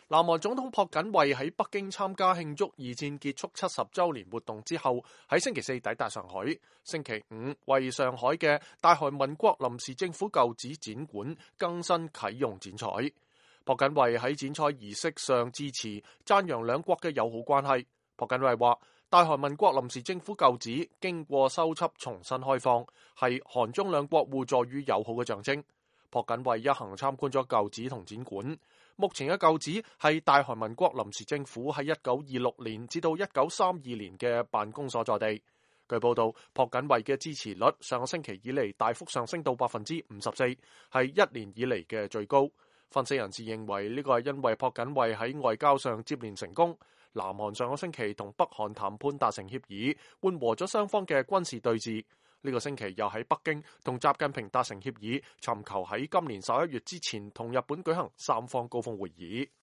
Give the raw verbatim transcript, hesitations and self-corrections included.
南韓總統朴槿惠喺北京參加慶祝二戰結束七十週年活動之後，喺星期四抵達上海，星期五為上海嘅大韓民國臨時政府舊址展館更新啟用剪彩。朴槿惠喺剪彩儀式上致辭，讚揚兩國嘅友好關係。朴槿惠話：大韓民國臨時政府舊址經過修葺重新開放，係韓中兩國互助與友好嘅象徵。朴槿惠一行參觀咗舊址同展館。目前嘅舊址係大韓民國臨時政府喺一九二六年至到一九三二年嘅辦公所在地。據報道，朴槿惠嘅支持率上個星期以嚟大幅上升到百分之五十四，係一年以嚟嘅最高。分析人士認為呢個係因為朴槿惠喺外交上接連成功。南韓上個星期同北韓談判達成協議，緩和咗雙方嘅軍事對峙。呢個星期又喺北京同習近平達成協議，尋求喺今年十一月之前同日本舉行三方高峰會議。